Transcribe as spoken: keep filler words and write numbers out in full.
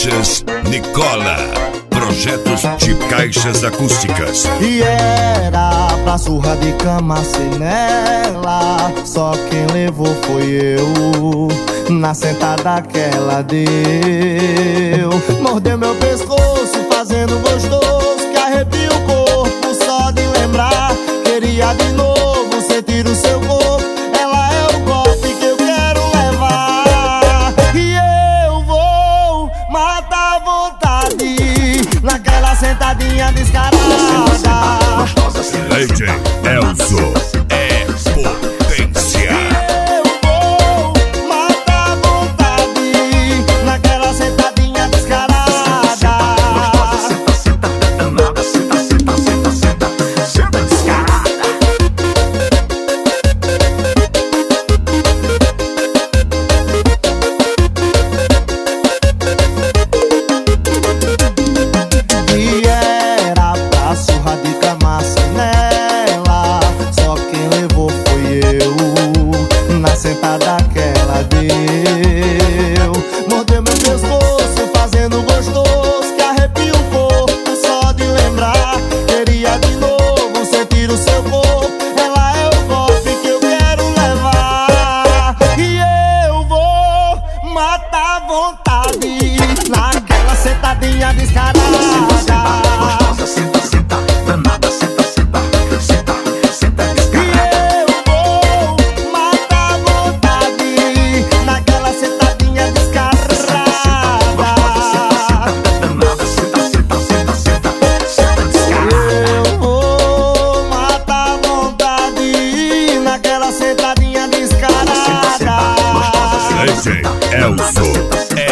Caixas Nicola, projetos de caixas acústicas. E era pra surra de cama sem nela, só quem levou foi eu. Na sentada que ela deu, mordeu meu pescoço fazendo gostoso, que arrepia o corpo só de lembrar. Queria de novo sentir o seu corpo, ela é o golpe que eu quero levar. E eu vou matar a vontade naquela sentadinha descarada. D J Elzo é potência. Eu vou matar a vontade naquela sentadinha descarada. Senta, senta, danada, senta, senta, senta, senta, senta descarada. E era pra surra de cama sem nela, só quem levou foi eu. Na sentada que ela deu, mordeu meu pescoço fazendo gostoso, que arrepia o corpo só de lembrar. Queria de novo sentir o seu corpo, ela é o golpe que eu quero levar. E eu vou matar a vontade naquela sentadinha descarada. Gostosa, senta, senta, danada, senta, senta, senta, senta E descarada. eu vou matar a vontade naquela sentadinha descarada. Danada, senta, senta, senta, senta, senta descarada. Eu vou matar a vontade naquela sentadinha descarada. D J Elzo